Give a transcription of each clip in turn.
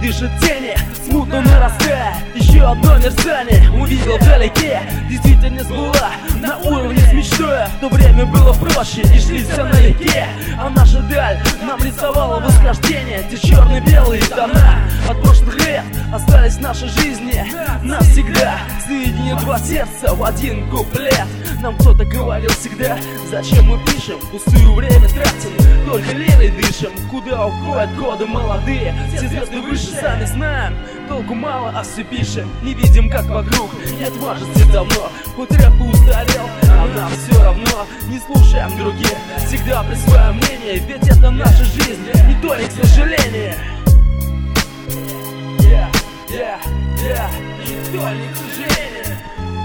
дышит тени, смутно нарастая. Еще одно мерцание увидел вдалеке. Действительность была на уровне с мечтой. В то время было проще и шли все налегке. А наша даль нам рисовала восхождение. Те черно-белые тона от прошлых лет остались в нашей жизни навсегда. Соединит два сердца в один куплет. Нам кто-то говорил всегда: зачем мы пишем, пустую время тратим, только левой дышим. Куда уходят годы молодые, все звезды выше, сами знаем. Толку мало, а все пишем, не видим, как вокруг нет важности давно. Хоть рэп и устарел, а нам все равно. Не слушаем других, всегда при своем мнении, ведь это наша жизнь, не то ли к сожалению. Не то ли к сожалению.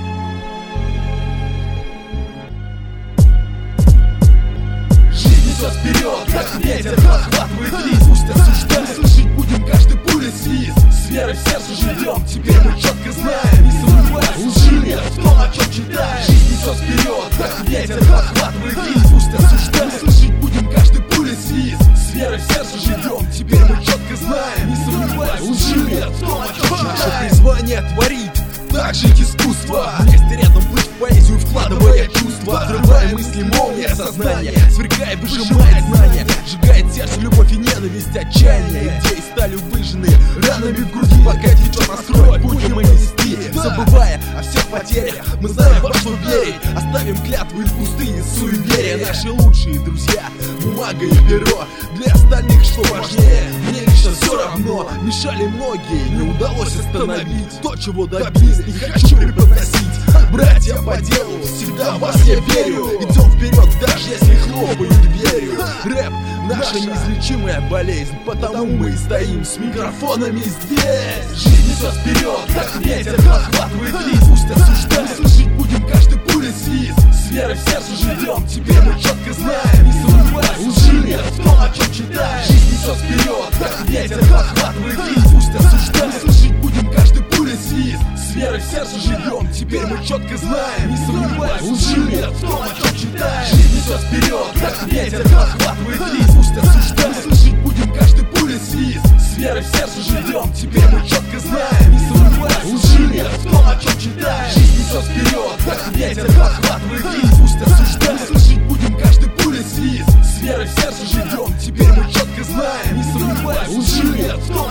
Несет вперед, как ветер подхватывает лист. Пусть осуждают, слышать будем каждый пули свист. С верой в сердце живем, теперь мы четко знаем. Не сомневайся, лжи нет в том, о чем читаем. Жизнь несет вперед, как ветер подхватывает лист. Пусть осуждают, слышать будем каждый пули свист. С верой в сердце живем, теперь мы четко знаем. Не сомневайся, лжи нет в том, о чем читаем. Наше призвание творить, так жить искусство. Вместе рядом плыть в поэзию, вкладывая чувства. Взрывая мысли, молния сознания, сверкая, выжимает знания. Сжигает сердце любовь и ненависть, отчаяние. Идеи стали выжжены ранами в груди. Пока течет настрой, будем мы нести. Забывая о всех потерях, мы знаем, во что верить. Оставим клятвы и пустые суеверия. Наши лучшие друзья, бумага и перо. Для остальных что важнее, мне лично все равно. Мешали многие, не удалось остановить то, чего добились, не хочу преподносить. Братья по делу, всегда в вас я верю. Идем вперед, даже если хлопают дверью. Рэп — наша неизлечимая болезнь, потому мы и стоим с микрофонами здесь. Жизнь несет вперед, как ветер подхватывает лист. Пусть осуждают, слышать будем каждый пули свист. С верой в сердце живем, теперь мы четко знаем. Не сомневайся, лжи нет в том, о чем читаем. Жизнь несет вперед, как ветер подхватывает лист. Пусть осуждают, слышать будем каждый пули свист. С верой в сердце живем, теперь мы четко знаем. Не сомневайся, лжи нет в том, о чем читаем. Жизнь несет вперед, как ветер подхватывает лист. Пусть осуждают, слышать будем каждый пули свист. С верой в сердце живем, теперь мы четко знаем. Не сомневайся, лжи нет в том, о чем читаем. Жизнь несет вперед, как ветер подхватывает лист. Пусть осуждают, слышать будем каждый пули свист. С верой в сердце живем, теперь мы четко знаем. Не сомневайся, лжи нет в том,